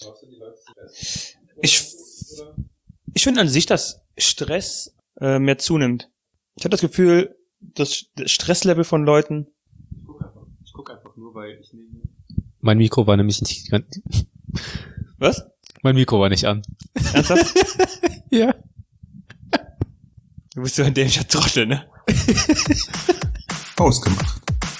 Ich finde an sich, dass Stress mehr zunimmt. Ich habe das Gefühl, das Stresslevel von Leuten... Ich guck einfach nur, weil ich nehme... Mein Mikro war nämlich nicht... Was? Mein Mikro war nicht an. Ernsthaft? Ja. Du bist so ein dämlicher Trottel, ne? Ausgemacht.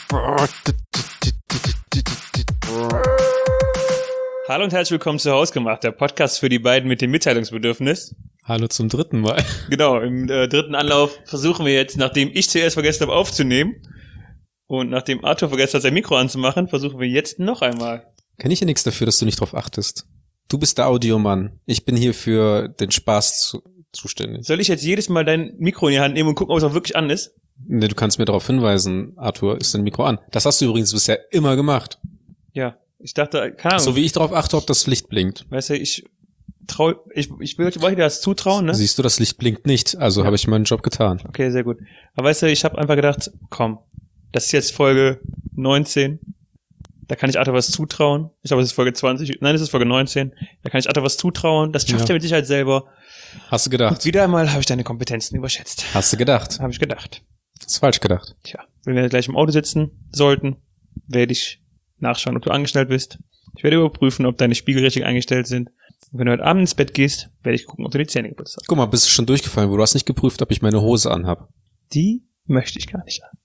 Hallo und herzlich willkommen zu Hausgemacht, der Podcast für die beiden mit dem Mitteilungsbedürfnis. Hallo zum dritten Mal. Genau, im dritten Anlauf versuchen wir jetzt, nachdem ich zuerst vergessen habe aufzunehmen und nachdem Arthur vergessen hat, sein Mikro anzumachen, versuchen wir jetzt noch einmal. Kann ich ja nichts dafür, dass du nicht drauf achtest. Du bist der Audiomann. Ich bin hier für den Spaß zuständig. Soll ich jetzt jedes Mal dein Mikro in die Hand nehmen und gucken, ob es auch wirklich an ist? Nee, du kannst mir darauf hinweisen, Arthur, ist dein Mikro an. Das hast du übrigens bisher immer gemacht. Ja, ich dachte, keine Ahnung. So wie ich darauf achte, ob das Licht blinkt. Weißt du, ich wollte dir das zutrauen, ne? Siehst du, das Licht blinkt nicht, also Ja. habe ich meinen Job getan. Okay, sehr gut. Aber weißt du, ich habe einfach gedacht, komm, das ist jetzt Folge 19. Da kann ich Arthur was zutrauen. Ich glaube, es ist Folge 20. Nein, es ist Folge 19. Da kann ich Arthur was zutrauen. Das schafft er mit Sicherheit selber. Hast du gedacht? Wieder einmal habe ich deine Kompetenzen überschätzt. Hast du gedacht? Habe ich gedacht. Hast falsch gedacht. Tja, wenn wir gleich im Auto sitzen sollten, werde ich nachschauen, ob du angestellt bist. Ich werde überprüfen, ob deine Spiegel richtig eingestellt sind. Und wenn du heute Abend ins Bett gehst, werde ich gucken, ob du die Zähne geputzt hast. Guck mal, bist du schon durchgefallen, wo du hast nicht geprüft, ob ich meine Hose anhab. Die möchte ich gar nicht an.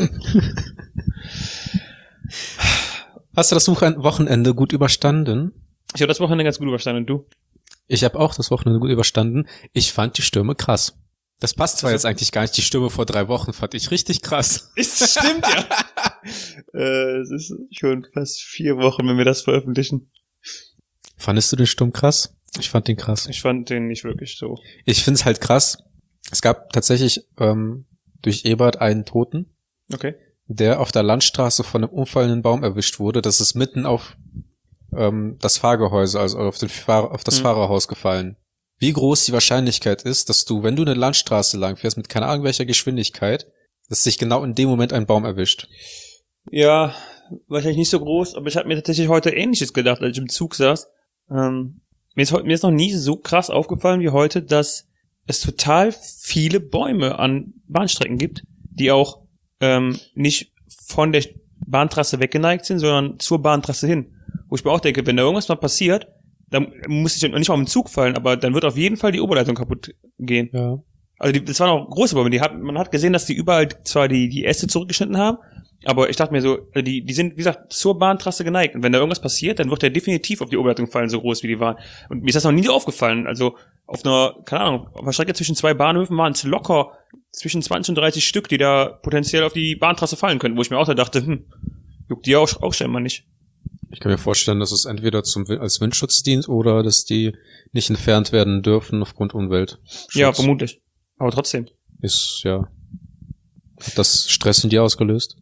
Hast du das Wochenende gut überstanden? Ich habe das Wochenende ganz gut überstanden. Und du? Ich habe auch das Wochenende gut überstanden. Ich fand die Stürme krass. Das passt zwar Also- jetzt eigentlich gar nicht. Die Stürme vor 3 Wochen fand ich richtig krass. Das stimmt, ja. Es ist schon fast 4 Wochen, wenn wir das veröffentlichen. Fandest du den Sturm krass? Ich fand den krass. Ich fand den nicht wirklich so. Ich find's halt krass. Es gab tatsächlich durch Ebert einen Toten, Okay. der auf der Landstraße von einem umfallenden Baum erwischt wurde. Das ist mitten auf das Fahrgehäuse, also auf das Fahrerhaus gefallen. Wie groß die Wahrscheinlichkeit ist, dass du, wenn du eine Landstraße lang fährst, mit keine Ahnung welcher Geschwindigkeit, dass sich genau in dem Moment ein Baum erwischt. Ja, wahrscheinlich nicht so groß, aber ich habe mir tatsächlich heute Ähnliches gedacht, als ich im Zug saß. Mir ist noch nie so krass aufgefallen wie heute, dass es total viele Bäume an Bahnstrecken gibt, die auch nicht von der Bahntrasse weggeneigt sind, sondern zur Bahntrasse hin. Wo ich mir auch denke, wenn da irgendwas mal passiert, dann muss ich nicht mal am Zug fallen, aber dann wird auf jeden Fall die Oberleitung kaputt gehen. Ja. Also das waren auch große Bäume, man hat gesehen, dass die überall zwar die Äste zurückgeschnitten haben, aber ich dachte mir so, die sind, wie gesagt, zur Bahntrasse geneigt. Und wenn da irgendwas passiert, dann wird der definitiv auf die Oberleitung fallen, so groß wie die waren. Und mir ist das noch nie aufgefallen. Also auf einer, keine Ahnung, auf einer Strecke zwischen 2 Bahnhöfen waren es locker zwischen 20 und 30 Stück, die da potenziell auf die Bahntrasse fallen könnten, wo ich mir auch da dachte, juckt die auch scheinbar nicht. Ich kann mir vorstellen, dass es entweder als Windschutz dient oder dass die nicht entfernt werden dürfen aufgrund Umweltschutz. Ja, vermutlich. Aber trotzdem. Ist, ja. Hat das Stress in dir ausgelöst?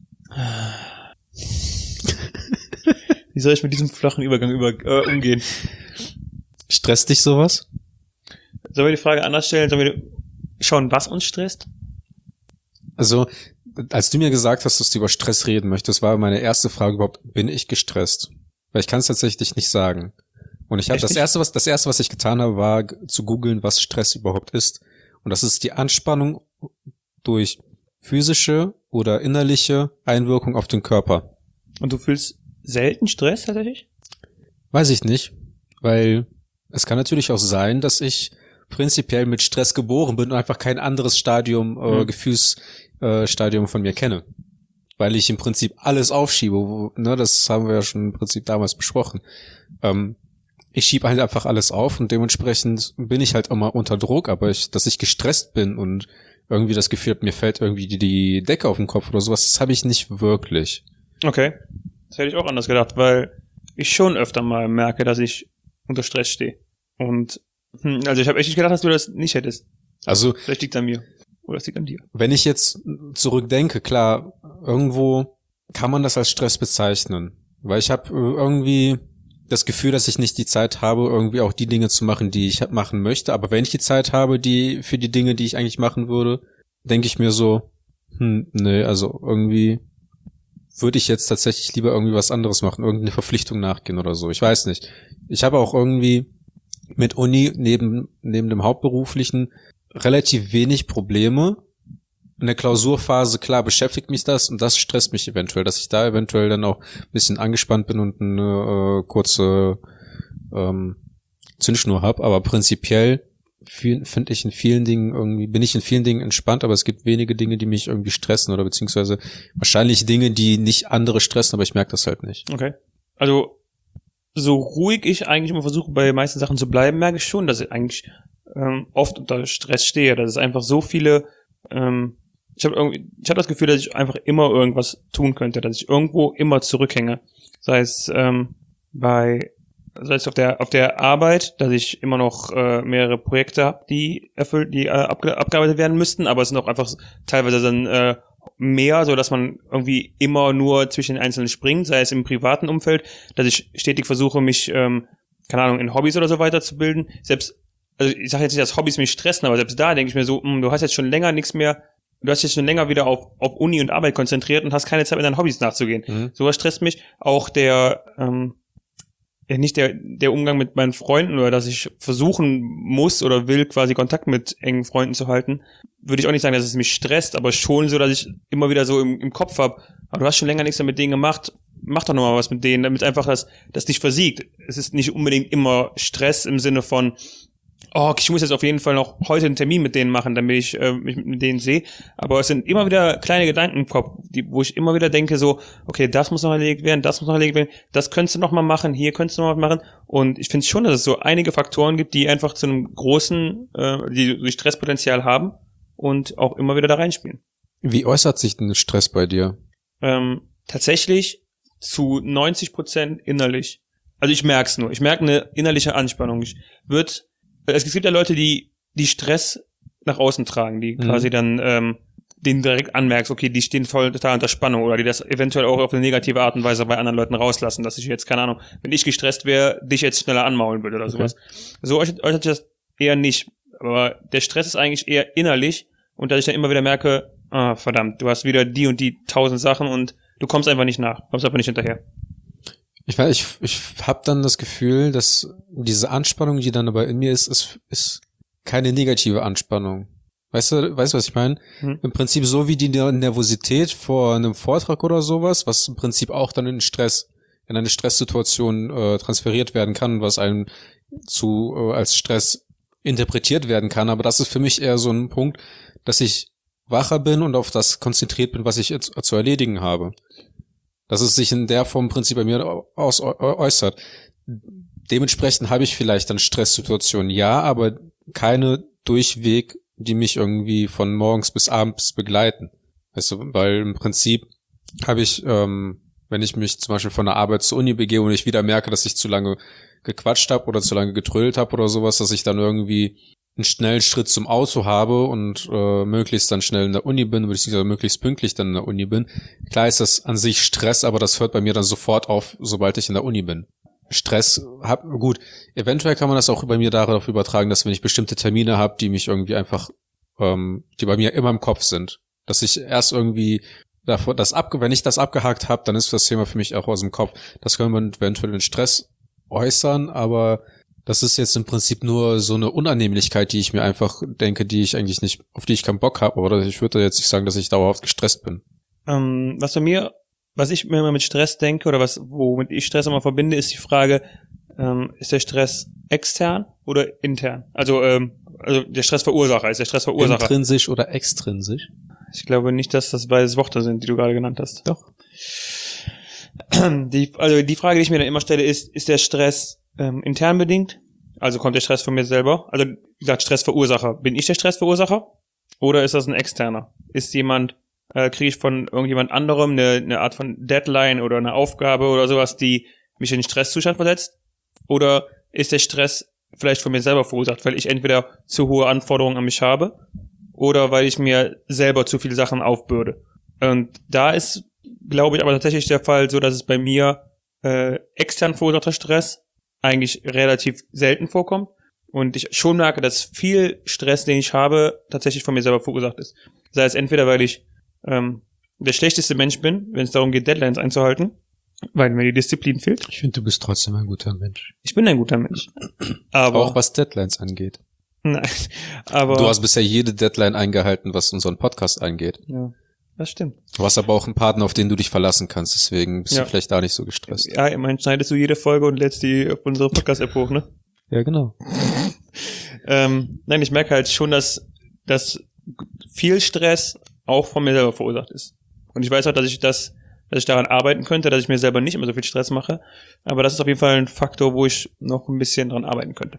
Wie soll ich mit diesem flachen Übergang umgehen? Stresst dich sowas? Sollen wir die Frage anders stellen? Sollen wir schauen, was uns stresst? Also, als du mir gesagt hast, dass du über Stress reden möchtest, war meine erste Frage überhaupt, bin ich gestresst? Weil ich kann es tatsächlich nicht sagen. Und ich habe das erste, was ich getan habe, war zu googeln, was Stress überhaupt ist. Und das ist die Anspannung durch physische oder innerliche Einwirkung auf den Körper. Und du fühlst selten Stress tatsächlich? Weiß ich nicht, weil es kann natürlich auch sein, dass ich prinzipiell mit Stress geboren bin und einfach kein anderes Gefühlsstadium von mir kenne. Weil ich im Prinzip alles aufschiebe, das haben wir ja schon im Prinzip damals besprochen. Ich schiebe halt einfach alles auf und dementsprechend bin ich halt immer unter Druck, aber dass ich gestresst bin und irgendwie das Gefühl habe, mir fällt irgendwie die Decke auf den Kopf oder sowas, das habe ich nicht wirklich. Okay. Das hätte ich auch anders gedacht, weil ich schon öfter mal merke, dass ich unter Stress stehe. Und also ich habe echt nicht gedacht, dass du das nicht hättest. Also Vielleicht liegt es an mir. Oder es liegt an dir. wenn ich jetzt zurückdenke, klar, irgendwo kann man das als Stress bezeichnen. Weil ich habe irgendwie das Gefühl, dass ich nicht die Zeit habe, irgendwie auch die Dinge zu machen, die ich machen möchte. Aber wenn ich die Zeit habe, für die Dinge, die ich eigentlich machen würde, denke ich mir so, nee, also irgendwie würde ich jetzt tatsächlich lieber irgendwie was anderes machen, irgendeine Verpflichtung nachgehen oder so. Ich weiß nicht. Ich habe auch irgendwie mit Uni neben dem Hauptberuflichen relativ wenig Probleme. In der Klausurphase, klar, beschäftigt mich das und das stresst mich eventuell, dass ich da eventuell dann auch ein bisschen angespannt bin und eine kurze Zündschnur habe, aber prinzipiell finde ich bin ich in vielen Dingen entspannt, aber es gibt wenige Dinge, die mich irgendwie stressen oder beziehungsweise wahrscheinlich Dinge, die nicht andere stressen, aber ich merke das halt nicht. Okay. Also, so ruhig ich eigentlich immer versuche, bei meisten Sachen zu bleiben, merke ich schon, dass ich eigentlich oft unter Stress stehe, dass es einfach so viele, ich habe das Gefühl, dass ich einfach immer irgendwas tun könnte, dass ich irgendwo immer zurückhänge. Sei es auf der Arbeit, dass ich immer noch mehrere Projekte habe, die abgearbeitet werden müssten, aber es sind auch einfach teilweise dann mehr, so dass man irgendwie immer nur zwischen den Einzelnen springt, sei es im privaten Umfeld, dass ich stetig versuche, mich, keine Ahnung, in Hobbys oder so weiterzubilden. Selbst, also ich sage jetzt nicht, dass Hobbys mich stressen, aber selbst da denke ich mir so, du hast jetzt schon länger wieder auf Uni und Arbeit konzentriert und hast keine Zeit, mit deinen Hobbys nachzugehen. Mhm. Sowas stresst mich. Auch nicht der Umgang mit meinen Freunden oder dass ich versuchen muss oder will, quasi Kontakt mit engen Freunden zu halten, würde ich auch nicht sagen, dass es mich stresst, aber schon so, dass ich immer wieder so im Kopf habe, aber du hast schon länger nichts mehr mit denen gemacht, mach doch nochmal was mit denen, damit einfach das nicht versiegt. Es ist nicht unbedingt immer Stress im Sinne von, oh, ich muss jetzt auf jeden Fall noch heute einen Termin mit denen machen, damit ich mich mit denen sehe. Aber es sind immer wieder kleine Gedanken im Kopf, wo ich immer wieder denke so, okay, das muss noch erledigt werden, das könntest du noch mal machen, hier könntest du noch mal machen. Und ich finde schon, dass es so einige Faktoren gibt, die einfach zu einem großen, die Stresspotenzial haben und auch immer wieder da reinspielen. Wie äußert sich denn Stress bei dir? Tatsächlich zu 90% innerlich. Also ich merke es nur. Ich merke eine innerliche Anspannung. Es gibt ja Leute, die Stress nach außen tragen, die quasi dann denen direkt anmerkst, okay, die stehen voll total unter Spannung oder die das eventuell auch auf eine negative Art und Weise bei anderen Leuten rauslassen, dass ich jetzt, keine Ahnung, wenn ich gestresst wäre, dich jetzt schneller anmaulen würde oder sowas. So äußert sich das eher nicht. Aber der Stress ist eigentlich eher innerlich und dass ich dann immer wieder merke, verdammt, du hast wieder die und die 1000 Sachen und du kommst einfach nicht hinterher. Ich habe dann das Gefühl, dass diese Anspannung, die dann aber in mir ist keine negative Anspannung. Weißt du, was ich meine? Im Prinzip so wie die Nervosität vor einem Vortrag oder sowas, was im Prinzip auch dann in eine Stresssituation transferiert werden kann, was einem als Stress interpretiert werden kann. Aber das ist für mich eher so ein Punkt, dass ich wacher bin und auf das konzentriert bin, was ich jetzt zu erledigen habe. Dass es sich in der Form im Prinzip bei mir äußert. Dementsprechend habe ich vielleicht dann Stresssituationen, ja, aber keine Durchweg, die mich irgendwie von morgens bis abends begleiten. Weißt du, weil im Prinzip habe ich, wenn ich mich zum Beispiel von der Arbeit zur Uni begebe und ich wieder merke, dass ich zu lange gequatscht habe oder zu lange getrödelt habe oder sowas, dass ich dann irgendwie einen schnellen Schritt zum Auto habe und möglichst dann schnell in der Uni bin, beziehungsweise möglichst pünktlich dann in der Uni bin. Klar ist das an sich Stress, aber das hört bei mir dann sofort auf, sobald ich in der Uni bin. Gut, eventuell kann man das auch bei mir darauf übertragen, dass wenn ich bestimmte Termine habe, die mich irgendwie einfach, die bei mir immer im Kopf sind, dass ich erst irgendwie wenn ich das abgehakt habe, dann ist das Thema für mich auch aus dem Kopf. Das kann man eventuell in Stress äußern, aber das ist jetzt im Prinzip nur so eine Unannehmlichkeit, die ich mir einfach denke, auf die ich keinen Bock habe, oder ich würde jetzt nicht sagen, dass ich dauerhaft gestresst bin. Was ich mir immer mit Stress denke oder womit ich Stress immer verbinde, ist die Frage, ist der Stress extern oder intern? Also der Stressverursacher, ist der Stressverursacher. Intrinsisch oder extrinsisch? Ich glaube nicht, dass das beides Worte sind, die du gerade genannt hast. Doch. Die Frage, die ich mir dann immer stelle, ist der Stress intern bedingt? Also kommt der Stress von mir selber? Also wie gesagt, Stressverursacher. Bin ich der Stressverursacher? Oder ist das ein externer? Kriege ich von irgendjemand anderem eine Art von Deadline oder eine Aufgabe oder sowas, die mich in den Stresszustand versetzt? Oder ist der Stress vielleicht von mir selber verursacht, weil ich entweder zu hohe Anforderungen an mich habe oder weil ich mir selber zu viele Sachen aufbürde? Und da ist, glaube ich, aber tatsächlich der Fall so, dass es bei mir extern verursachter Stress eigentlich relativ selten vorkommt und ich schon merke, dass viel Stress, den ich habe, tatsächlich von mir selber verursacht ist. Sei es entweder, weil ich der schlechteste Mensch bin, wenn es darum geht, Deadlines einzuhalten, weil mir die Disziplin fehlt. Ich finde, du bist trotzdem ein guter Mensch. Ich bin ein guter Mensch. Aber auch was Deadlines angeht. Nein, aber Du hast bisher jede Deadline eingehalten, was unseren Podcast angeht. ja, das stimmt. Du hast aber auch einen Partner, auf den du dich verlassen kannst, deswegen bist du vielleicht da nicht so gestresst. Ja, immerhin schneidest du jede Folge und lädst die auf unsere Podcast-App hoch, ne? Ja, genau. Nein, ich merke halt schon, dass viel Stress auch von mir selber verursacht ist. Und ich weiß auch, dass ich daran arbeiten könnte, dass ich mir selber nicht immer so viel Stress mache. Aber das ist auf jeden Fall ein Faktor, wo ich noch ein bisschen dran arbeiten könnte.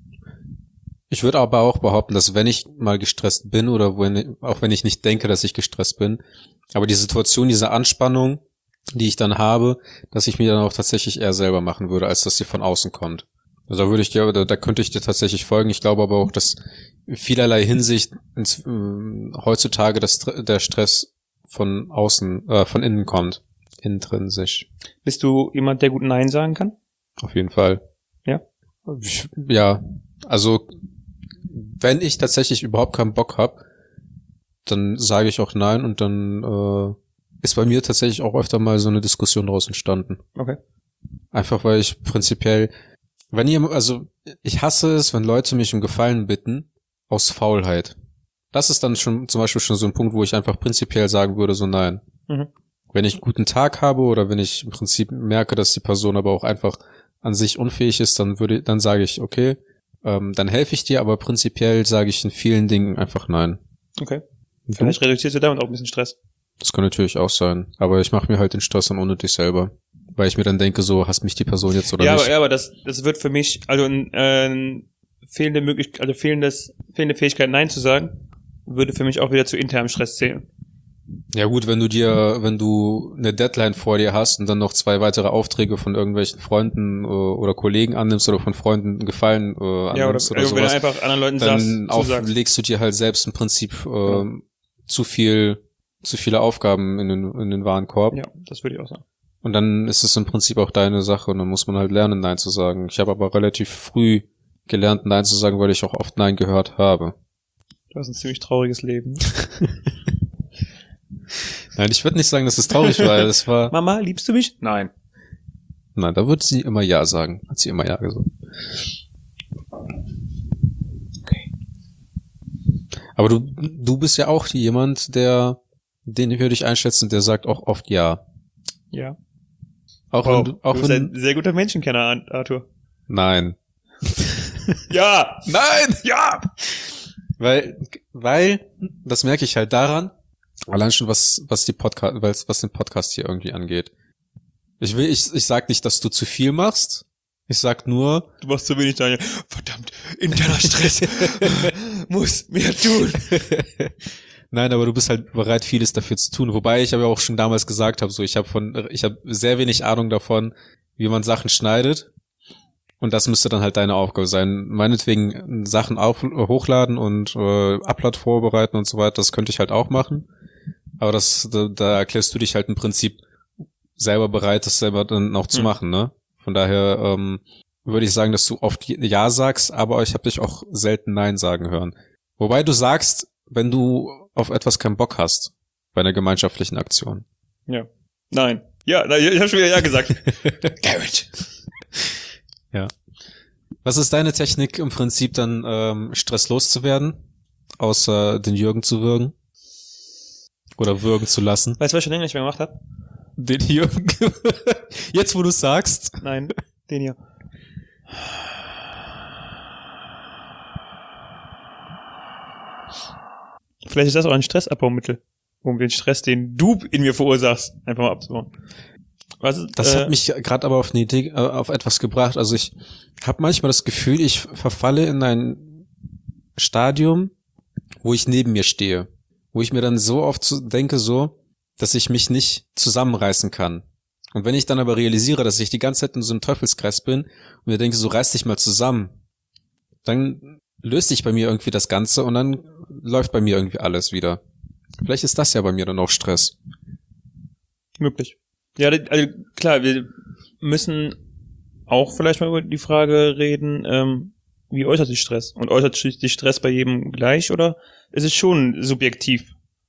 Ich würde aber auch behaupten, dass wenn ich mal gestresst bin oder auch wenn ich nicht denke, dass ich gestresst bin, aber die Situation, diese Anspannung, die ich dann habe, dass ich mir dann auch tatsächlich eher selber machen würde, als dass sie von außen kommt. Also da könnte ich dir tatsächlich folgen. Ich glaube aber auch, dass in vielerlei Hinsicht heutzutage der Stress von außen, von innen kommt. Intrinsisch. Bist du jemand, der gut Nein sagen kann? Auf jeden Fall. Ja? Ja, also wenn ich tatsächlich überhaupt keinen Bock habe, dann sage ich auch nein und dann ist bei mir tatsächlich auch öfter mal so eine Diskussion daraus entstanden. Okay. Einfach weil ich prinzipiell, ich hasse es, wenn Leute mich um Gefallen bitten, aus Faulheit. Das ist dann schon zum Beispiel schon so ein Punkt, wo ich einfach prinzipiell sagen würde, so nein. Mhm. Wenn ich einen guten Tag habe oder wenn ich im Prinzip merke, dass die Person aber auch einfach an sich unfähig ist, dann sage ich, okay, dann helfe ich dir, aber prinzipiell sage ich in vielen Dingen einfach nein. Okay. Vielleicht reduzierst du damit auch ein bisschen Stress. Das kann natürlich auch sein, aber ich mache mir halt den Stress dann unnötig selber. Weil ich mir dann denke, so, hasst mich die Person jetzt oder nicht? Ja, aber das wird für mich, also fehlende Fähigkeit, Nein zu sagen, würde für mich auch wieder zu internem Stress zählen. Ja gut, wenn du eine Deadline vor dir hast und dann noch 2 weitere Aufträge von irgendwelchen Freunden oder Kollegen annimmst oder von Freunden einen Gefallen annimmst oder wenn sowas, du einfach anderen Leuten dann legst du dir halt selbst im Prinzip zu viele Aufgaben in den Warenkorb. Ja, das würde ich auch sagen. Und dann ist es im Prinzip auch deine Sache und dann muss man halt lernen, Nein zu sagen. Ich habe aber relativ früh gelernt, Nein zu sagen, weil ich auch oft Nein gehört habe. Du hast ein ziemlich trauriges Leben. Nein, ich würde nicht sagen, dass es traurig war. Es war. Mama, liebst du mich? Nein. Nein, da wird sie immer Ja sagen. Hat sie immer Ja gesagt. Okay. Aber du bist ja auch jemand, den würde ich einschätzen, der sagt auch oft Ja. Ja. Du bist ein sehr guter Menschenkenner, Arthur. Nein. Ja! Nein! Ja! Weil, das merke ich halt daran, allein schon was den Podcast hier irgendwie angeht. Ich sag nicht, dass du zu viel machst. Ich sag nur, du machst zu wenig, Daniel. Verdammt, interner Stress. Muss mehr tun. Nein, aber du bist halt bereit, vieles dafür zu tun. Wobei ich aber auch schon damals gesagt habe, so ich habe sehr wenig Ahnung davon, wie man Sachen schneidet. Und das müsste dann halt deine Aufgabe sein. Meinetwegen Sachen hochladen und Upload vorbereiten und so weiter, das könnte ich halt auch machen. Aber da erklärst du dich halt im Prinzip selber bereit, das selber dann auch zu machen, ne? Von daher würde ich sagen, dass du oft Ja sagst, aber ich habe dich auch selten Nein sagen hören. Wobei du sagst, wenn du auf etwas keinen Bock hast, bei einer gemeinschaftlichen Aktion. Ja. Nein. Ja, ich habe schon wieder Ja gesagt. Garrett. Ja. Was ist deine Technik im Prinzip dann Stress loszuwerden, außer den Jürgen zu würgen? Oder würgen zu lassen? Weißt du, was ich schon länger nicht mehr gemacht habe? Den Jürgen. Jetzt, wo du sagst. Nein, den hier. Vielleicht ist das auch ein Stressabbaumittel, um den Stress, den du in mir verursachst, einfach mal abzubauen. Das hat mich gerade aber auf eine Idee, auf etwas gebracht. Also ich habe manchmal das Gefühl, ich verfalle in ein Stadium, wo ich neben mir stehe. Wo ich mir dann so oft denke, dass ich mich nicht zusammenreißen kann. Und wenn ich dann aber realisiere, dass ich die ganze Zeit in so einem Teufelskreis bin und mir denke, so reiß dich mal zusammen, dann löst sich bei mir irgendwie das Ganze und dann läuft bei mir irgendwie alles wieder. Vielleicht ist das ja bei mir dann auch Stress. Möglich. Ja, also klar, wir müssen auch vielleicht mal über die Frage reden, wie äußert sich Stress? Und äußert sich Stress bei jedem gleich oder ist es schon subjektiv,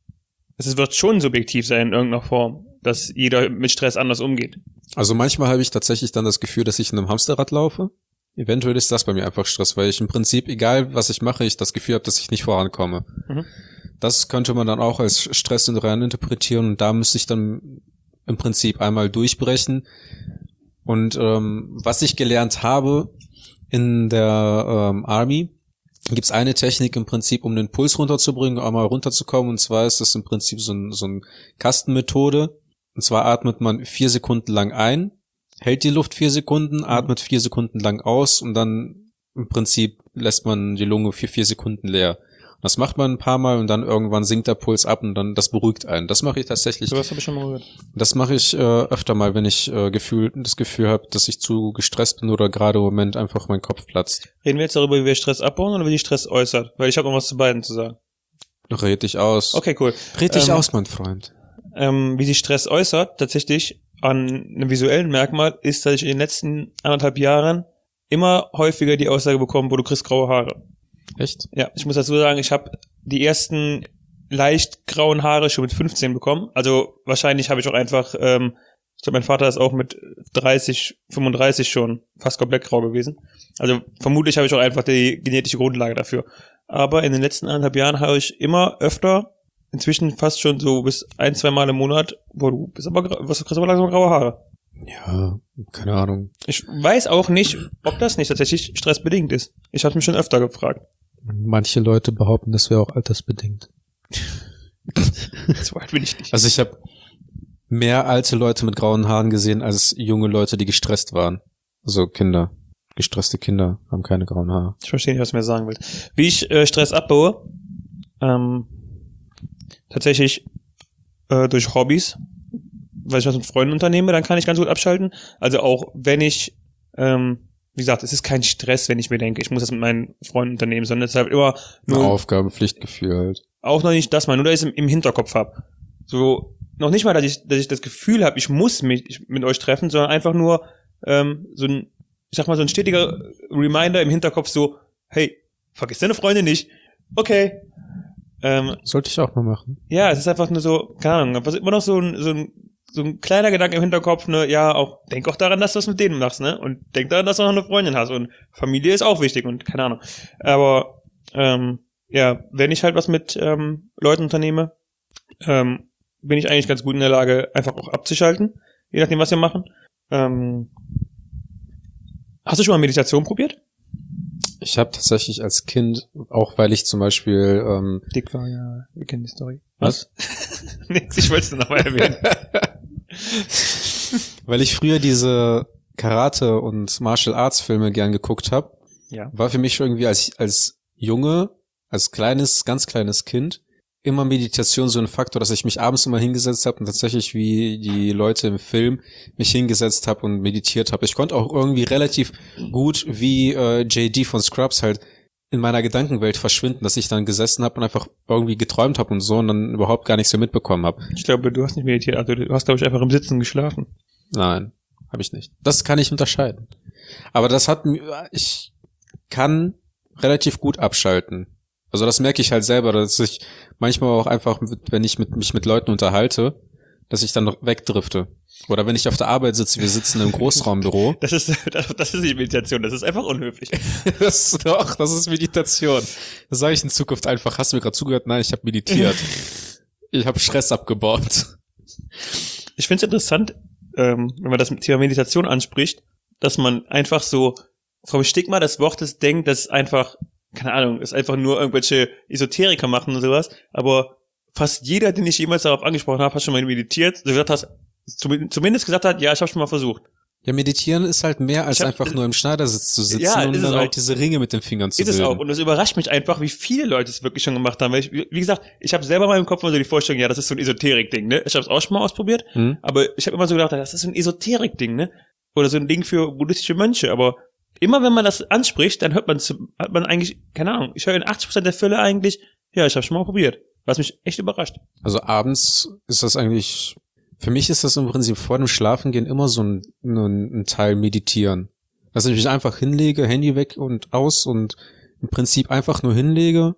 es wird schon subjektiv sein in irgendeiner Form, dass jeder mit Stress anders umgeht. Also manchmal habe ich tatsächlich dann das Gefühl, dass ich in einem Hamsterrad laufe. Eventuell ist das bei mir einfach Stress, weil ich im Prinzip, egal was ich mache, ich das Gefühl habe, dass ich nicht vorankomme. Mhm. Das könnte man dann auch als Stress rein interpretieren und da müsste ich dann im Prinzip einmal durchbrechen. Und was ich gelernt habe in der Army, gibt's eine Technik im Prinzip, um den Puls runterzubringen, einmal runterzukommen. Und zwar ist das im Prinzip so ein Kastenmethode. Und zwar atmet man 4 Sekunden lang ein, hält die Luft 4 Sekunden, atmet 4 Sekunden lang aus und dann im Prinzip lässt man die Lunge für 4 Sekunden leer. Das macht man ein paar Mal und dann irgendwann sinkt der Puls ab und dann das beruhigt einen. Das mache ich tatsächlich. So was habe ich schon mal gehört. Das mache ich öfter mal, wenn ich das Gefühl habe, dass ich zu gestresst bin oder gerade im Moment einfach mein Kopf platzt. Reden wir jetzt darüber, wie wir Stress abbauen oder wie sich Stress äußert? Weil ich habe noch was zu beiden zu sagen. Red dich aus. Okay, cool. Red dich aus, mein Freund. Wie sich Stress äußert, tatsächlich an einem visuellen Merkmal, ist, dass ich in den letzten 1,5 Jahren immer häufiger die Aussage bekommen, du kriegst graue Haare. Echt? Ja, ich muss dazu sagen, ich habe die ersten leicht grauen Haare schon mit 15 bekommen. Also wahrscheinlich habe ich auch einfach, ich glaube, mein Vater ist auch mit 30, 35 schon fast komplett grau gewesen. Also vermutlich habe ich auch einfach die genetische Grundlage dafür. Aber in den letzten 1,5 Jahren habe ich immer öfter, inzwischen fast schon so bis 1-2 Mal im Monat, du kriegst aber langsam graue Haare. Ja, keine Ahnung. Ich weiß auch nicht, ob das nicht tatsächlich stressbedingt ist. Ich habe mich schon öfter gefragt. Manche Leute behaupten, das wäre auch altersbedingt. So alt bin ich nicht. Also ich habe mehr alte Leute mit grauen Haaren gesehen, als junge Leute, die gestresst waren. Also Kinder. Gestresste Kinder haben keine grauen Haare. Ich verstehe nicht, was du mir sagen willst. Wie ich Stress abbaue? Tatsächlich durch Hobbys. Weil ich was mit Freunden unternehme, dann kann ich ganz gut abschalten. Also auch wenn ich, wie gesagt, es ist kein Stress, wenn ich mir denke, ich muss das mit meinen Freunden unternehmen, sondern es ist halt immer nur eine Aufgabe, Pflichtgefühl halt. Auch noch nicht das mal, nur dass ich es im Hinterkopf habe. So, noch nicht mal, dass ich das Gefühl habe, ich muss mich mit euch treffen, sondern einfach nur so ein, ich sag mal, so ein stetiger Reminder im Hinterkopf so, hey, vergiss deine Freunde nicht. Okay. Sollte ich auch mal machen. Ja, es ist einfach nur so, keine Ahnung, was immer noch so ein kleiner Gedanke im Hinterkopf, ne, ja, auch, denk auch daran, dass du das mit denen machst, ne, und denk daran, dass du noch eine Freundin hast und Familie ist auch wichtig und keine Ahnung. Aber, ja, wenn ich halt was mit Leuten unternehme, bin ich eigentlich ganz gut in der Lage, einfach auch abzuschalten, je nachdem, was wir machen. Hast du schon mal Meditation probiert? Ich habe tatsächlich als Kind, auch weil ich zum Beispiel Dick war ja, wir kennen die Story. Was? Nee, ich wollte es nur nochmal erwähnen. Weil ich früher diese Karate- und Martial-Arts-Filme gern geguckt habe, ja, war für mich schon irgendwie als Junge, als ganz kleines Kind, immer Meditation so ein Faktor, dass ich mich abends immer hingesetzt habe und tatsächlich wie die Leute im Film mich hingesetzt habe und meditiert habe. Ich konnte auch irgendwie relativ gut wie JD von Scrubs halt in meiner Gedankenwelt verschwinden, dass ich dann gesessen habe und einfach irgendwie geträumt habe und so und dann überhaupt gar nichts mehr mitbekommen habe. Ich glaube, du hast nicht meditiert, also du hast, glaube ich, einfach im Sitzen geschlafen. Nein, habe ich nicht. Das kann ich unterscheiden. Aber ich kann relativ gut abschalten. Also das merke ich halt selber, dass ich manchmal auch einfach, wenn ich mich mit Leuten unterhalte, dass ich dann noch wegdrifte. Oder wenn ich auf der Arbeit sitze, wir sitzen im Großraumbüro. Das ist nicht Meditation, das ist einfach unhöflich. Das ist Meditation. Das sage ich in Zukunft einfach. Hast du mir gerade zugehört? Nein, ich habe meditiert. Ich habe Stress abgebaut. Ich finde es interessant, wenn man das Thema Meditation anspricht, dass man einfach so vom Stigma des Wortes denkt, dass einfach, keine Ahnung, es einfach nur irgendwelche Esoteriker machen und sowas, aber fast jeder, den ich jemals darauf angesprochen habe, hat schon mal meditiert, so gesagt hast, zumindest gesagt hat, ja, ich habe schon mal versucht. Ja, meditieren ist halt mehr als einfach nur im Schneidersitz zu sitzen ja, und dann halt diese Ringe mit den Fingern zu bilden. Ist es auch. Und es überrascht mich einfach, wie viele Leute es wirklich schon gemacht haben. Weil ich, wie gesagt, ich habe selber in meinem Kopf immer so die Vorstellung, ja, das ist so ein Esoterik-Ding, ne? Ich habe es auch schon mal ausprobiert, aber ich habe immer so gedacht, das ist so ein Esoterik-Ding, ne? Oder so ein Ding für buddhistische Mönche. Aber immer wenn man das anspricht, dann hat man eigentlich, keine Ahnung, ich höre in 80% der Fälle eigentlich, ja, ich habe schon mal probiert. Was mich echt überrascht. Also abends ist das eigentlich, für mich ist das im Prinzip vor dem Schlafengehen immer so ein Teil Meditieren. Dass ich mich einfach hinlege, Handy weg und aus und im Prinzip einfach nur hinlege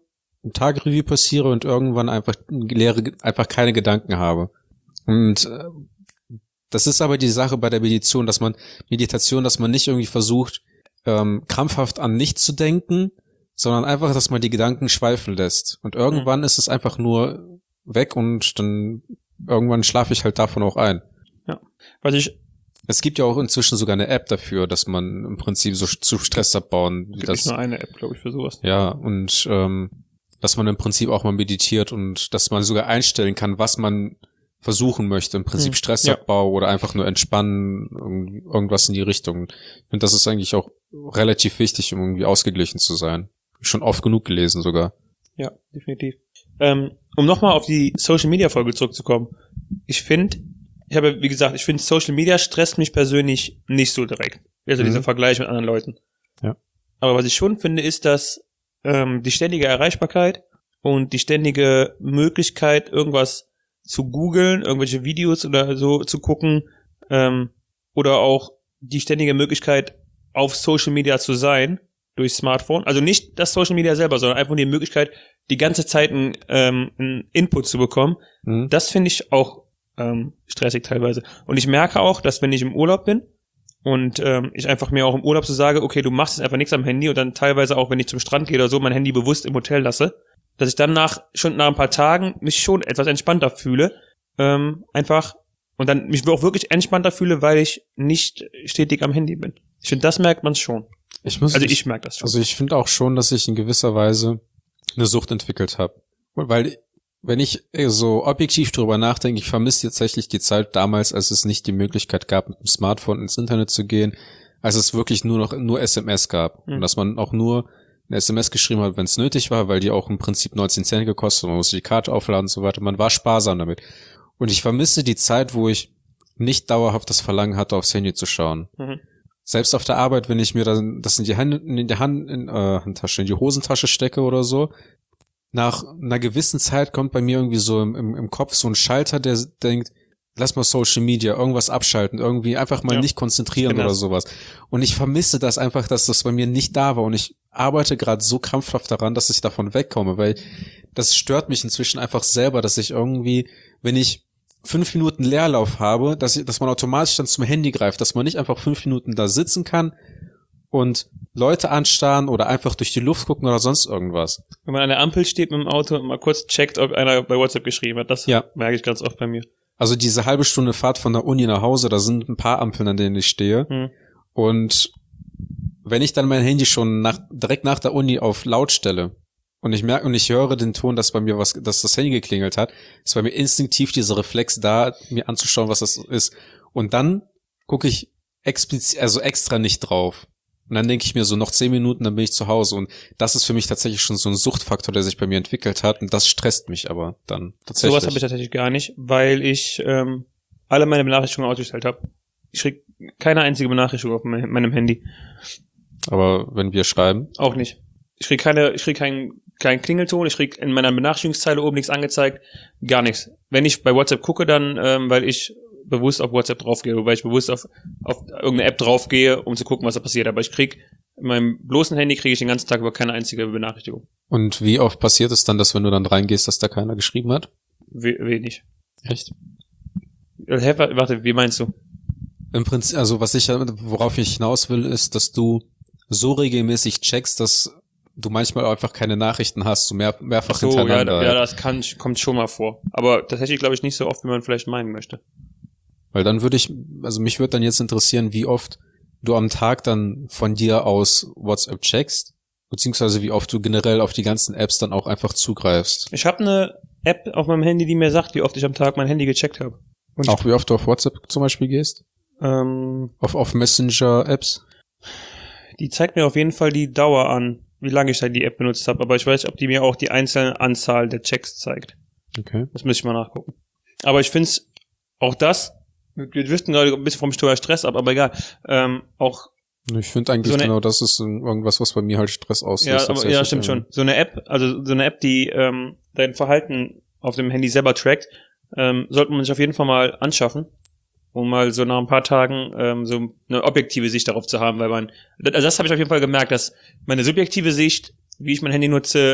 ein Tagreview passiere und irgendwann einfach einfach keine Gedanken habe. Und das ist aber die Sache bei der Meditation, dass man nicht irgendwie versucht, krampfhaft an nichts zu denken, sondern einfach, dass man die Gedanken schweifen lässt. Und irgendwann ist es einfach nur weg und dann irgendwann schlafe ich halt davon auch ein. Ja. Es gibt ja auch inzwischen sogar eine App dafür, dass man im Prinzip so zu Stress abbauen. Es gibt nicht nur eine App, glaube ich, für sowas. Ja, und dass man im Prinzip auch mal meditiert und dass man sogar einstellen kann, was man versuchen möchte. Im Prinzip Stressabbau oder einfach nur entspannen, irgendwas in die Richtung. Ich finde, das ist eigentlich auch relativ wichtig, um irgendwie ausgeglichen zu sein. Schon oft genug gelesen sogar. Ja, definitiv. Um nochmal auf die Social-Media-Folge zurückzukommen. Ich finde Social Media stresst mich persönlich nicht so direkt. Also dieser Vergleich mit anderen Leuten. Ja. Aber was ich schon finde, ist, dass die ständige Erreichbarkeit und die ständige Möglichkeit, irgendwas zu googeln, irgendwelche Videos oder so zu gucken, oder auch die ständige Möglichkeit, auf Social Media zu sein, durch Smartphone. Also nicht das Social Media selber, sondern einfach die Möglichkeit, die ganze Zeit einen Input zu bekommen. Das finde ich auch stressig teilweise. Und ich merke auch, dass wenn ich im Urlaub bin und ich einfach mir auch im Urlaub so sage, okay, du machst jetzt einfach nichts am Handy und dann teilweise auch, wenn ich zum Strand gehe oder so, mein Handy bewusst im Hotel lasse, dass ich dann schon nach ein paar Tagen mich schon etwas entspannter fühle, einfach, und dann mich auch wirklich entspannter fühle, weil ich nicht stetig am Handy bin. Ich finde, das merkt man schon. Ich merke das schon. Also ich finde auch schon, dass ich in gewisser Weise eine Sucht entwickelt habe. Weil, wenn ich so objektiv drüber nachdenke, ich vermisse tatsächlich die Zeit damals, als es nicht die Möglichkeit gab, mit dem Smartphone ins Internet zu gehen, als es wirklich nur SMS gab. Und dass man auch nur eine SMS geschrieben hat, wenn es nötig war, weil die auch im Prinzip 19 Cent gekostet, man musste die Karte aufladen und so weiter. Man war sparsam damit. Und ich vermisse die Zeit, wo ich nicht dauerhaft das Verlangen hatte, aufs Handy zu schauen. Selbst auf der Arbeit, wenn ich mir das in die Hosentasche stecke oder so, nach einer gewissen Zeit kommt bei mir irgendwie so im Kopf so ein Schalter, der denkt, lass mal Social Media, irgendwas abschalten, irgendwie einfach mal nicht konzentrieren oder sowas. Und ich vermisse das einfach, dass das bei mir nicht da war. Und ich arbeite gerade so krampfhaft daran, dass ich davon wegkomme, weil das stört mich inzwischen einfach selber, dass ich irgendwie, wenn ich 5 Minuten Leerlauf habe, dass man automatisch dann zum Handy greift, dass man nicht einfach 5 Minuten da sitzen kann und Leute anstarren oder einfach durch die Luft gucken oder sonst irgendwas. Wenn man an der Ampel steht mit dem Auto und mal kurz checkt, ob einer bei WhatsApp geschrieben hat, das merke ich ganz oft bei mir. Also diese halbe Stunde Fahrt von der Uni nach Hause, da sind ein paar Ampeln, an denen ich stehe. Und wenn ich dann mein Handy schon direkt nach der Uni auf laut stelle und ich höre den Ton, dass das Handy geklingelt hat, ist bei mir instinktiv dieser Reflex da, mir anzuschauen, was das ist. Und dann gucke ich extra nicht drauf. Und dann denke ich mir so, noch 10 Minuten, dann bin ich zu Hause. Und das ist für mich tatsächlich schon so ein Suchtfaktor, der sich bei mir entwickelt hat. Und das stresst mich aber dann tatsächlich. Sowas habe ich tatsächlich gar nicht, weil ich alle meine Benachrichtigungen ausgestellt habe. Ich krieg keine einzige Benachrichtigung auf meinem Handy. Aber wenn wir schreiben? Auch nicht. Ich krieg keinen Klingelton, ich krieg in meiner Benachrichtigungszeile oben nichts angezeigt, gar nichts. Wenn ich bei WhatsApp gucke, dann, weil ich bewusst auf WhatsApp draufgehe, wobei ich bewusst auf irgendeine App draufgehe, um zu gucken, was da passiert. Aber in meinem bloßen Handy kriege ich den ganzen Tag über keine einzige Benachrichtigung. Und wie oft passiert es dann, dass wenn du dann reingehst, dass da keiner geschrieben hat? Wenig. Echt? Warte, wie meinst du? Im Prinzip, also worauf ich hinaus will, ist, dass du so regelmäßig checkst, dass du manchmal einfach keine Nachrichten hast, so mehrfach hintereinander. Ja, das kommt schon mal vor. Aber tatsächlich glaube ich nicht so oft, wie man vielleicht meinen möchte. Weil dann mich würde dann jetzt interessieren, wie oft du am Tag dann von dir aus WhatsApp checkst, beziehungsweise wie oft du generell auf die ganzen Apps dann auch einfach zugreifst. Ich habe eine App auf meinem Handy, die mir sagt, wie oft ich am Tag mein Handy gecheckt habe. Auch wie oft du auf WhatsApp zum Beispiel gehst? Auf Messenger-Apps? Die zeigt mir auf jeden Fall die Dauer an, wie lange ich die App benutzt habe, aber ich weiß nicht, ob die mir auch die einzelne Anzahl der Checks zeigt. Okay. Das müsste ich mal nachgucken. Aber ich finde es, auch das, wir driften gerade ein bisschen vom Steuer Stress ab, aber egal, auch ich finde eigentlich genau, das ist irgendwas, was bei mir halt Stress auslöst. Ja, stimmt schon. So eine App, die dein Verhalten auf dem Handy selber trackt, sollte man sich auf jeden Fall mal anschaffen, um mal so nach ein paar Tagen so eine objektive Sicht darauf zu haben, weil das habe ich auf jeden Fall gemerkt, dass meine subjektive Sicht, wie ich mein Handy nutze,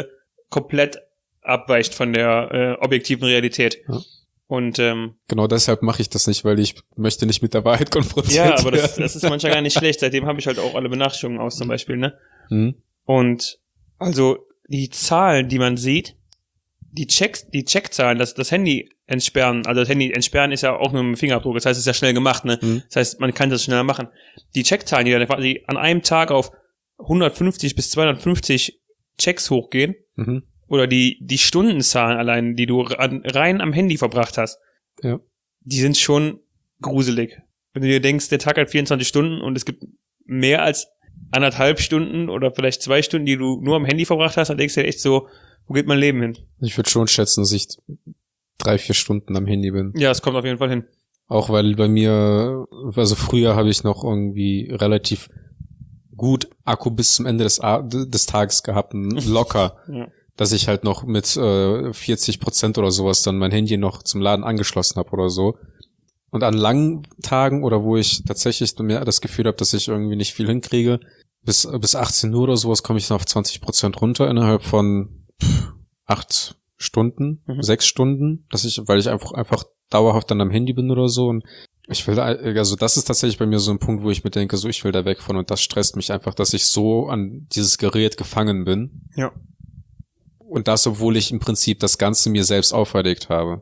komplett abweicht von der objektiven Realität. Ja. Und genau deshalb mache ich das nicht, weil ich möchte nicht mit der Wahrheit konfrontiert werden. Ja, aber das ist manchmal gar nicht schlecht. Seitdem habe ich halt auch alle Benachrichtigungen aus zum Beispiel, ne? Und also die Zahlen, die man sieht, die Checkzahlen, das Handy entsperren, also das Handy entsperren ist ja auch nur mit dem Fingerabdruck, das heißt, es ist ja schnell gemacht, ne? Das heißt, man kann das schneller machen. Die Checkzahlen, die dann quasi an einem Tag auf 150 bis 250 Checks hochgehen, oder die Stundenzahlen allein, die du rein am Handy verbracht hast, die sind schon gruselig. Wenn du dir denkst, der Tag hat 24 Stunden und es gibt mehr als 1,5 Stunden oder vielleicht 2 Stunden, die du nur am Handy verbracht hast, dann denkst du dir echt so, wo geht mein Leben hin? Ich würde schon schätzen, dass ich 3-4 Stunden am Handy bin. Ja, es kommt auf jeden Fall hin. Auch weil bei mir, also früher habe ich noch irgendwie relativ gut Akku bis zum Ende des Tages gehabt, locker. Dass ich halt noch mit 40% oder sowas dann mein Handy noch zum Laden angeschlossen habe oder so. Und an langen Tagen oder wo ich tatsächlich mehr das Gefühl habe, dass ich irgendwie nicht viel hinkriege, bis 18 Uhr oder sowas komme ich noch auf 20% runter innerhalb von 8 Stunden, 6 Stunden, weil ich einfach dauerhaft dann am Handy bin oder so. Und ich will also das ist tatsächlich bei mir so ein Punkt, wo ich mir denke, so ich will da weg von, und das stresst mich einfach, dass ich so an dieses Gerät gefangen bin. Ja. Und das, obwohl ich im Prinzip das Ganze mir selbst auferlegt habe.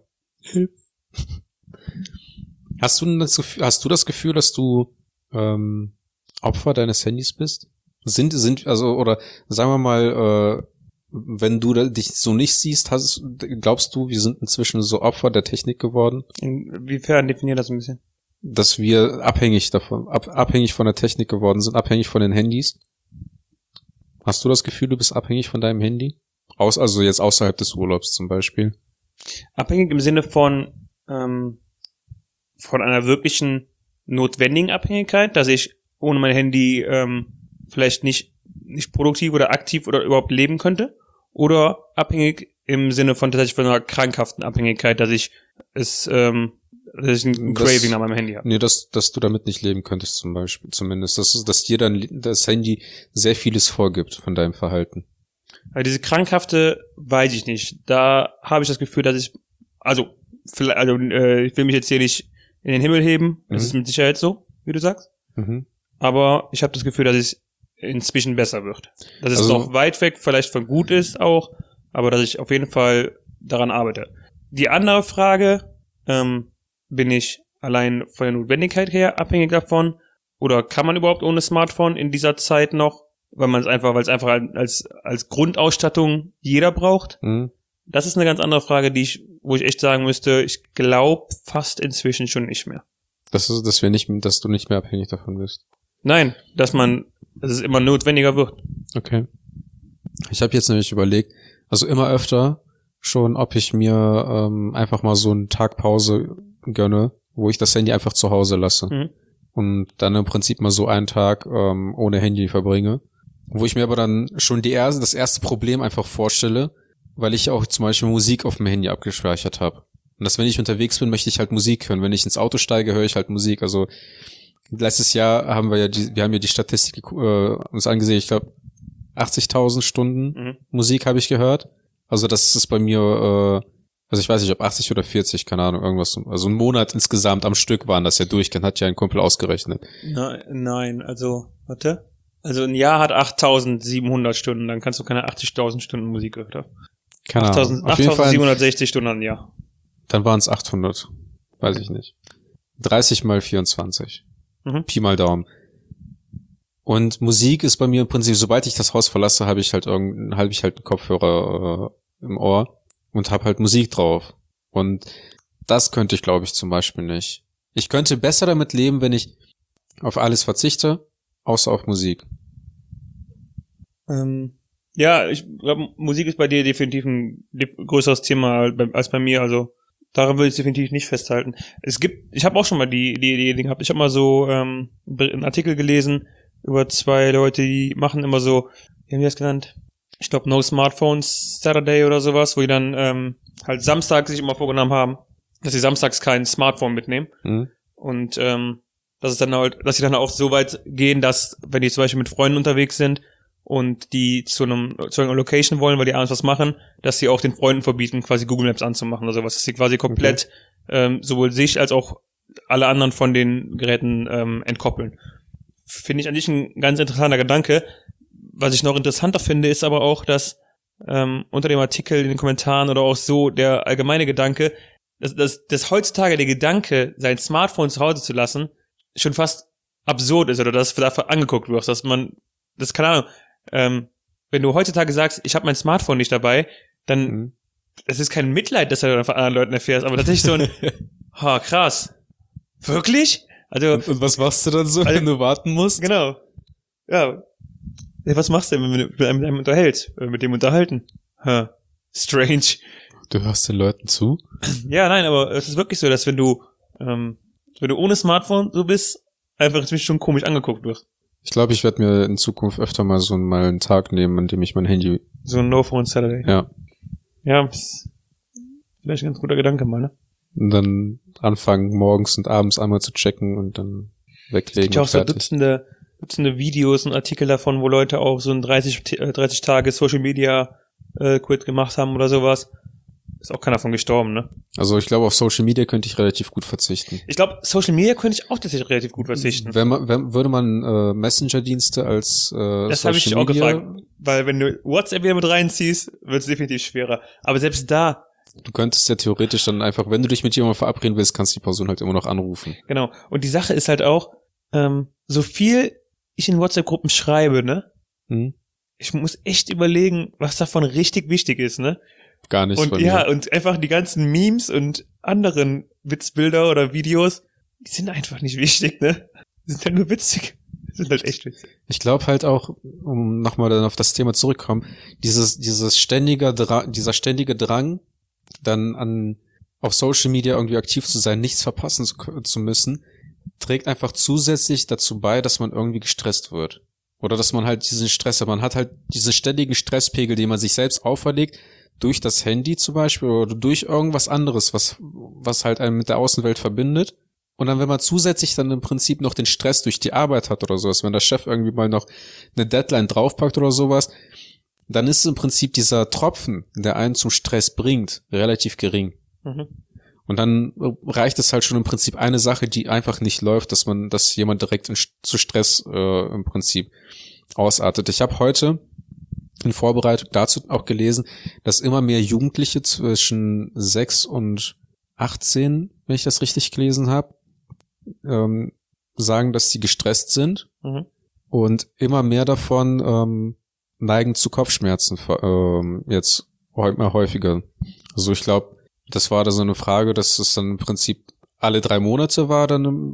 Hast du das Gefühl, dass du Opfer deines Handys bist? Oder sagen wir mal, wenn du dich so nicht siehst, glaubst du, wir sind inzwischen so Opfer der Technik geworden? Inwiefern definiert das ein bisschen? Dass wir abhängig von der Technik geworden sind, abhängig von den Handys? Hast du das Gefühl, du bist abhängig von deinem Handy? Also jetzt außerhalb des Urlaubs zum Beispiel. Abhängig im Sinne von einer wirklichen notwendigen Abhängigkeit, dass ich ohne mein Handy vielleicht nicht produktiv oder aktiv oder überhaupt leben könnte, oder abhängig im Sinne von tatsächlich von einer krankhaften Abhängigkeit, dass ich ein Craving an meinem Handy habe. Nee, dass du damit nicht leben könntest zum Beispiel, zumindest. Dass dir dann das Handy sehr vieles vorgibt von deinem Verhalten. Also diese krankhafte weiß ich nicht. Da habe ich das Gefühl, dass ich ich will mich jetzt hier nicht in den Himmel heben. Das ist mit Sicherheit so, wie du sagst. Aber ich habe das Gefühl, dass es inzwischen besser wird. Dass es noch weit weg vielleicht von gut ist auch, aber dass ich auf jeden Fall daran arbeite. Die andere Frage, bin ich allein von der Notwendigkeit her abhängig davon? Oder kann man überhaupt ohne Smartphone in dieser Zeit noch? Weil es einfach als Grundausstattung jeder braucht. Das ist eine ganz andere Frage, wo ich echt sagen müsste, ich glaube fast inzwischen schon nicht mehr. Dass du nicht mehr abhängig davon bist. Nein, dass es immer notwendiger wird. Okay. Ich habe jetzt nämlich überlegt, also immer öfter schon, ob ich mir einfach mal so einen Tag Pause gönne, wo ich das Handy einfach zu Hause lasse. Und dann im Prinzip mal so einen Tag ohne Handy verbringe. Wo ich mir aber dann schon das erste Problem einfach vorstelle, weil ich auch zum Beispiel Musik auf dem Handy abgespeichert habe. Und dass, wenn ich unterwegs bin, möchte ich halt Musik hören. Wenn ich ins Auto steige, höre ich halt Musik. Also letztes Jahr haben wir haben ja die Statistik uns angesehen, ich glaube 80.000 Stunden Musik habe ich gehört. Also das ist bei mir, also ich weiß nicht, ob 80 oder 40, keine Ahnung, irgendwas. Also ein Monat insgesamt am Stück waren das ja durchgehend, hat ja ein Kumpel ausgerechnet. Nein, also, warte. Also ein Jahr hat 8.700 Stunden, dann kannst du keine 80.000 Stunden Musik gehört haben. Keine Ahnung. 8.760 Stunden im Jahr. Dann waren es 800. Weiß ich nicht. 30 mal 24. Pi mal Daumen. Und Musik ist bei mir im Prinzip, sobald ich das Haus verlasse, habe ich halt einen Kopfhörer im Ohr und habe halt Musik drauf. Und das könnte ich, glaube ich, zum Beispiel nicht. Ich könnte besser damit leben, wenn ich auf alles verzichte, außer auf Musik. Ja, ich glaube, Musik ist bei dir definitiv ein größeres Thema als bei mir, also daran würde ich definitiv nicht festhalten. Ich habe auch schon mal die Idee gehabt, ich habe mal so einen Artikel gelesen über 2 Leute, die machen immer so, wie haben die das genannt? Ich glaube No Smartphones Saturday oder sowas, wo die dann halt Samstag sich immer vorgenommen haben, dass sie samstags kein Smartphone mitnehmen. Und dass sie dann auch so weit gehen, dass, wenn die zum Beispiel mit Freunden unterwegs sind und die zu einer Location wollen, weil die abends was machen, dass sie auch den Freunden verbieten, quasi Google Maps anzumachen oder sowas, dass sie quasi komplett sowohl sich als auch alle anderen von den Geräten entkoppeln. Finde ich an sich ein ganz interessanter Gedanke. Was ich noch interessanter finde, ist aber auch, dass unter dem Artikel in den Kommentaren oder auch so der allgemeine Gedanke, dass heutzutage der Gedanke, sein Smartphone zu Hause zu lassen, schon fast absurd ist oder dass du dafür angeguckt wirst, keine Ahnung, wenn du heutzutage sagst, ich habe mein Smartphone nicht dabei, dann es ist kein Mitleid, dass du dann von anderen Leuten erfährst, aber tatsächlich so ein krass. Wirklich? Also und was machst du dann so, wenn du warten musst? Genau. Ja. Was machst du denn, wenn du mit einem unterhältst? Mit dem unterhalten? Strange. Du hörst den Leuten zu? Ja, nein, aber es ist wirklich so, dass wenn du ohne Smartphone so bist, einfach ziemlich schon komisch angeguckt wirst. Ich glaube, ich werde mir in Zukunft öfter mal einen Tag nehmen, an dem ich mein Handy... So ein No-Phone Saturday. Ja. Ja, ist vielleicht ein ganz guter Gedanke mal, ne? Und dann anfangen, morgens und abends einmal zu checken und dann weglegen. Es gibt ja auch so Dutzende Videos und Artikel davon, wo Leute auch so ein 30 Tage Social Media Quit gemacht haben oder sowas. Ist auch keiner von gestorben, ne? Also ich glaube, auf Social Media könnte ich relativ gut verzichten. Ich glaube, Social Media könnte ich auch tatsächlich relativ gut verzichten. Würde man Messenger-Dienste als das habe ich dich auch gefragt, weil wenn du WhatsApp wieder mit reinziehst, wird es definitiv schwerer. Aber selbst da... Du könntest ja theoretisch dann einfach, wenn du dich mit jemandem verabreden willst, kannst du die Person halt immer noch anrufen. Genau. Und die Sache ist halt auch, so viel ich in WhatsApp-Gruppen schreibe, ne? Ich muss echt überlegen, was davon richtig wichtig ist, ne? Gar nicht. Und und einfach die ganzen Memes und anderen Witzbilder oder Videos, die sind einfach nicht wichtig, ne? Die sind halt nur witzig. Die sind halt echt witzig. Ich glaube halt auch, um nochmal dann auf das Thema zurückzukommen, dieser ständige Drang, dann auf Social Media irgendwie aktiv zu sein, nichts verpassen zu müssen, trägt einfach zusätzlich dazu bei, dass man irgendwie gestresst wird. Oder dass man halt diesen Stress hat. Man hat halt diesen ständigen Stresspegel, den man sich selbst auferlegt, durch das Handy zum Beispiel oder durch irgendwas anderes, was halt einen mit der Außenwelt verbindet. Und dann, wenn man zusätzlich dann im Prinzip noch den Stress durch die Arbeit hat oder sowas, wenn der Chef irgendwie mal noch eine Deadline draufpackt oder sowas, dann ist im Prinzip dieser Tropfen, der einen zum Stress bringt, relativ gering. Und dann reicht es halt schon im Prinzip eine Sache, die einfach nicht läuft, dass jemand direkt zu Stress im Prinzip ausartet. Ich habe heute in Vorbereitung dazu auch gelesen, dass immer mehr Jugendliche zwischen 6 und 18, wenn ich das richtig gelesen habe, sagen, dass sie gestresst sind und immer mehr davon neigen zu Kopfschmerzen jetzt immer häufiger. Also ich glaube, das war da so eine Frage, dass es dann im Prinzip alle 3 Monate war dann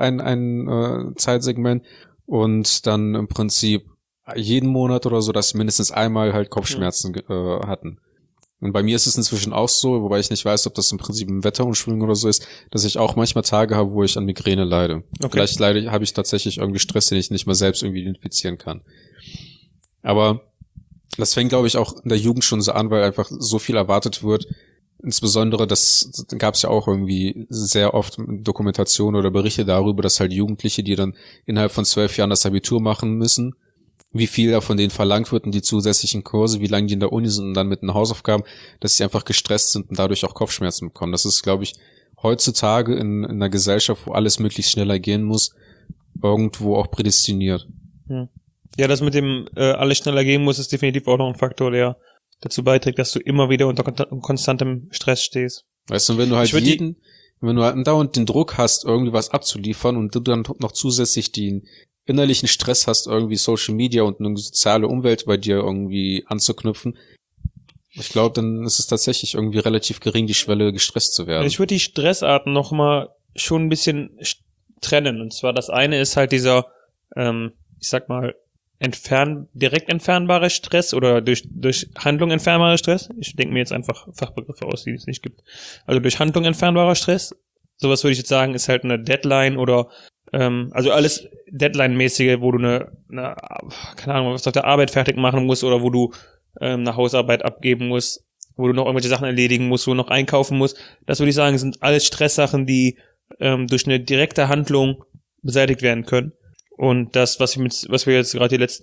ein Zeitsegment und dann im Prinzip jeden Monat oder so, dass sie mindestens einmal halt Kopfschmerzen hatten. Und bei mir ist es inzwischen auch so, wobei ich nicht weiß, ob das im Prinzip ein Wetterumschwung oder so ist, dass ich auch manchmal Tage habe, wo ich an Migräne leide. Okay. Vielleicht habe ich tatsächlich irgendwie Stress, den ich nicht mal selbst irgendwie identifizieren kann. Aber das fängt, glaube ich, auch in der Jugend schon so an, weil einfach so viel erwartet wird. Insbesondere, das gab es ja auch irgendwie sehr oft Dokumentationen oder Berichte darüber, dass halt Jugendliche, die dann innerhalb von 12 Jahren das Abitur machen müssen, wie viel da von denen verlangt wird und die zusätzlichen Kurse, wie lange die in der Uni sind und dann mit den Hausaufgaben, dass sie einfach gestresst sind und dadurch auch Kopfschmerzen bekommen. Das ist, glaube ich, heutzutage in einer Gesellschaft, wo alles möglichst schneller gehen muss, irgendwo auch prädestiniert. Ja, das mit dem alles schneller gehen muss, ist definitiv auch noch ein Faktor, der dazu beiträgt, dass du immer wieder unter konstantem Stress stehst. Weißt du, wenn du halt wenn du halt dauernd den Druck hast, irgendwie was abzuliefern und du dann noch zusätzlich den innerlichen Stress hast, irgendwie Social Media und eine soziale Umwelt bei dir irgendwie anzuknüpfen, ich glaube, dann ist es tatsächlich irgendwie relativ gering, die Schwelle, gestresst zu werden. Ich würde die Stressarten nochmal schon ein bisschen trennen. Und zwar das eine ist halt dieser, ich sag mal, direkt entfernbare Stress oder durch Handlung entfernbarer Stress. Ich denke mir jetzt einfach Fachbegriffe aus, die es nicht gibt. Also durch Handlung entfernbarer Stress. Sowas würde ich jetzt sagen, ist halt eine Deadline oder also alles Deadline-mäßige, wo du keine Ahnung, was auf der Arbeit fertig machen musst oder wo du eine Hausarbeit abgeben musst, wo du noch irgendwelche Sachen erledigen musst, wo du noch einkaufen musst. Das würde ich sagen, sind alles Stresssachen, die durch eine direkte Handlung beseitigt werden können. Und das, was wir jetzt gerade die letzten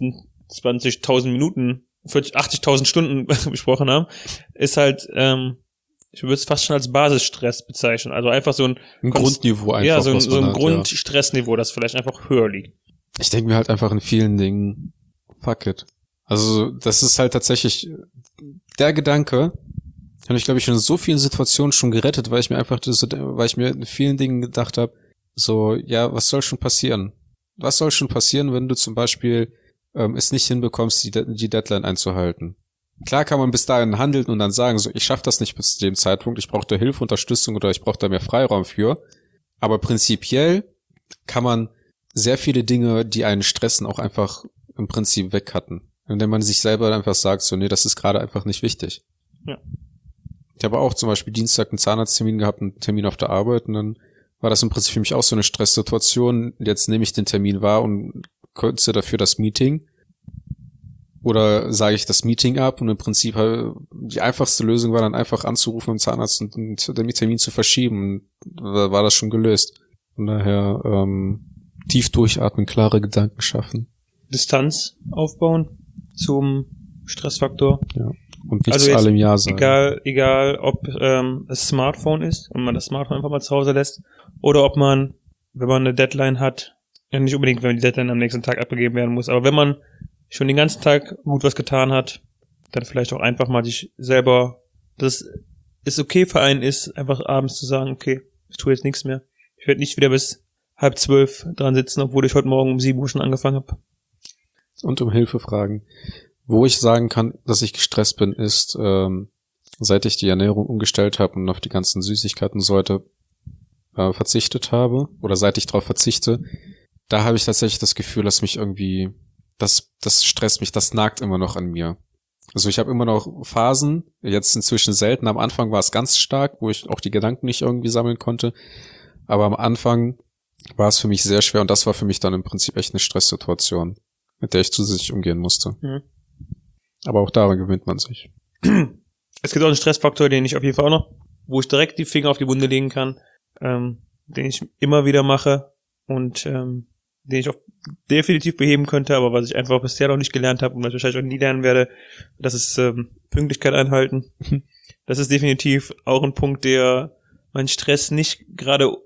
20.000 Minuten, 80.000 Stunden besprochen haben, ist halt, ich würde es fast schon als Basisstress bezeichnen. Also einfach so ein Grundniveau einfach. Ja, so ein Grundstressniveau, das vielleicht einfach höher liegt. Ich denke mir halt einfach in vielen Dingen, fuck it. Also das ist halt tatsächlich der Gedanke, hat mich, glaube ich, in so vielen Situationen schon gerettet, weil ich mir in vielen Dingen gedacht habe, so, ja, was soll schon passieren? Was soll schon passieren, wenn du zum Beispiel es nicht hinbekommst, die Deadline einzuhalten? Klar kann man bis dahin handeln und dann sagen, so, ich schaffe das nicht bis zu dem Zeitpunkt, ich brauche da Hilfe, Unterstützung oder ich brauche da mehr Freiraum für. Aber prinzipiell kann man sehr viele Dinge, die einen stressen, auch einfach im Prinzip wegcutten. Indem man sich selber einfach sagt, so, nee, das ist gerade einfach nicht wichtig. Ja. Ich habe auch zum Beispiel Dienstag einen Zahnarzttermin gehabt, einen Termin auf der Arbeit und dann war das im Prinzip für mich auch so eine Stresssituation. Jetzt nehme ich den Termin wahr und kürze dafür das Meeting. Oder sage ich das Meeting ab und im Prinzip die einfachste Lösung war dann einfach anzurufen im Zahnarzt und den Termin zu verschieben. Da war das schon gelöst. Von daher tief durchatmen, klare Gedanken schaffen. Distanz aufbauen zum Stressfaktor. Ja. Und nicht zu allem Ja sagen. Egal, ob es Smartphone ist und man das Smartphone einfach mal zu Hause lässt oder ob man, wenn man eine Deadline hat, ja nicht unbedingt, wenn die Deadline am nächsten Tag abgegeben werden muss, aber wenn man schon den ganzen Tag gut was getan hat, dann vielleicht auch einfach mal sich selber, dass es okay für einen ist, einfach abends zu sagen, okay, ich tue jetzt nichts mehr. Ich werde nicht wieder bis 11:30 dran sitzen, obwohl ich heute Morgen um 7 Uhr schon angefangen habe. Und um Hilfe fragen. Wo ich sagen kann, dass ich gestresst bin, ist, seit ich die Ernährung umgestellt habe und auf die ganzen Süßigkeiten verzichtet habe, oder seit ich darauf verzichte, da habe ich tatsächlich das Gefühl, dass mich irgendwie, das stresst mich, das nagt immer noch an mir. Also ich habe immer noch Phasen, jetzt inzwischen selten, am Anfang war es ganz stark, wo ich auch die Gedanken nicht irgendwie sammeln konnte, aber am Anfang war es für mich sehr schwer und das war für mich dann im Prinzip echt eine Stresssituation, mit der ich zusätzlich umgehen musste. Mhm. Aber auch daran gewöhnt man sich. Es gibt auch einen Stressfaktor, den ich auf jeden Fall auch noch, wo ich direkt die Finger auf die Wunde legen kann, den ich immer wieder mache und den ich auch definitiv beheben könnte, aber was ich einfach bisher noch nicht gelernt habe und was ich wahrscheinlich auch nie lernen werde, das ist Pünktlichkeit einhalten. Das ist definitiv auch ein Punkt, der mein Stresslevel nicht gerade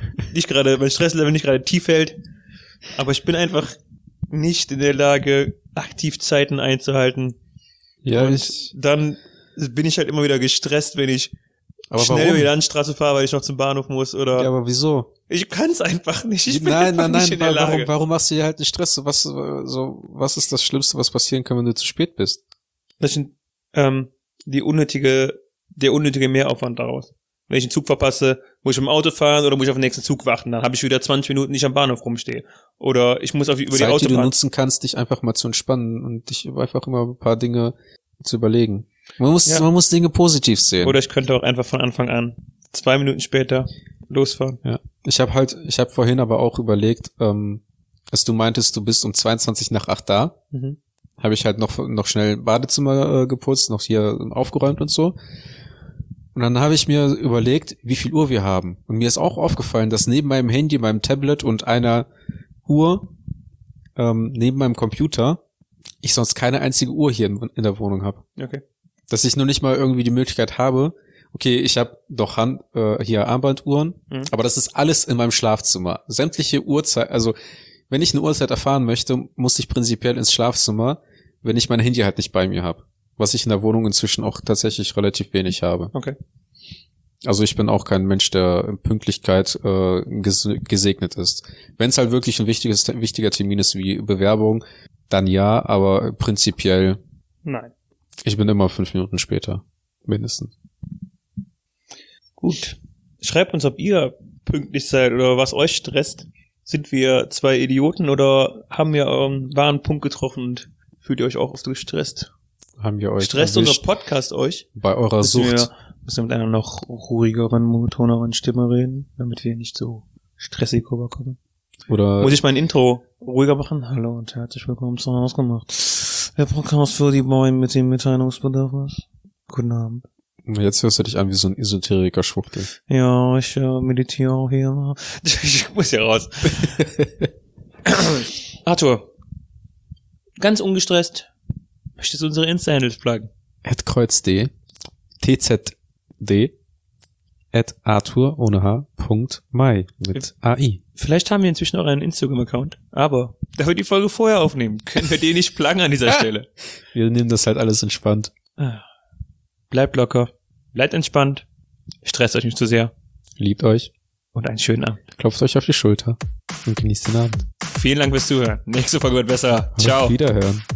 tief hält, aber ich bin einfach nicht in der Lage, aktiv Zeiten einzuhalten. Ja, und dann bin ich halt immer wieder gestresst, wenn ich schnell über die Landstraße fahre, weil ich noch zum Bahnhof muss, oder. Ja, aber wieso? Ich kann es einfach nicht. Ich bin nein, nicht in der Lage. Warum machst du dir halt einen Stress? Was ist das Schlimmste, was passieren kann, wenn du zu spät bist? Das ist der unnötige Mehraufwand daraus. Wenn ich einen Zug verpasse, muss ich mit dem Auto fahren oder muss ich auf den nächsten Zug warten, dann habe ich wieder 20 Minuten nicht am Bahnhof rumstehe. Oder ich muss über die Autobahn. Die du nutzen kannst, dich einfach mal zu entspannen und dich einfach immer ein paar Dinge zu überlegen. Man muss Dinge positiv sehen. Oder ich könnte auch einfach von Anfang an 2 Minuten später losfahren. Ja. Ich habe vorhin aber auch überlegt, als du meintest, du bist um 7:22 da, habe ich halt noch schnell Badezimmer geputzt, noch hier aufgeräumt und so. Und dann habe ich mir überlegt, wie viel Uhr wir haben. Und mir ist auch aufgefallen, dass neben meinem Handy, meinem Tablet und einer Uhr neben meinem Computer ich sonst keine einzige Uhr hier in der Wohnung habe. Okay. Dass ich nur nicht mal irgendwie die Möglichkeit habe, okay, ich habe doch hier Armbanduhren, aber das ist alles in meinem Schlafzimmer. Sämtliche Uhrzeit, also wenn ich eine Uhrzeit erfahren möchte, muss ich prinzipiell ins Schlafzimmer, wenn ich mein Handy halt nicht bei mir habe. Was ich in der Wohnung inzwischen auch tatsächlich relativ wenig habe. Okay. Also ich bin auch kein Mensch, der in Pünktlichkeit gesegnet ist. Wenn es halt wirklich ein wichtiger Termin ist wie Bewerbung, dann ja, aber prinzipiell nein. Ich bin immer 5 Minuten später, mindestens. Gut. Schreibt uns, ob ihr pünktlich seid oder was euch stresst. Sind wir 2 Idioten oder haben wir euren wahren Punkt getroffen und fühlt ihr euch auch oft gestresst? Haben wir euch stresst unser Podcast euch? Bei eurer Sucht. Müssen wir mit einer noch ruhigeren, monotoneren Stimme reden, damit wir nicht so stressig rüberkommen? Oder muss ich mein Intro ruhiger machen? Hallo und herzlich willkommen zu Hausgemacht. Der Podcast für die Bäume mit dem Mitteilungsbedürfnis. Guten Abend. Jetzt hörst du dich an wie so ein Esoteriker-Schwuchtel. Ja, ich meditiere auch hier. Ich muss ja raus. Arthur, ganz ungestresst, möchtest du unsere Insta-Handles pluggen? @kreuzd, tzd, @arthur ohne H, .mai mit AI. Vielleicht haben wir inzwischen auch einen Instagram-Account, aber da wir die Folge vorher aufnehmen, können wir den nicht pluggen an dieser Stelle. Wir nehmen das halt alles entspannt. Bleibt locker, bleibt entspannt, stresst euch nicht zu sehr. Liebt euch. Und einen schönen Abend. Klopft euch auf die Schulter und genießt den Abend. Vielen Dank fürs Zuhören. Nächste Folge wird besser. Ciao. Auf Wiederhören.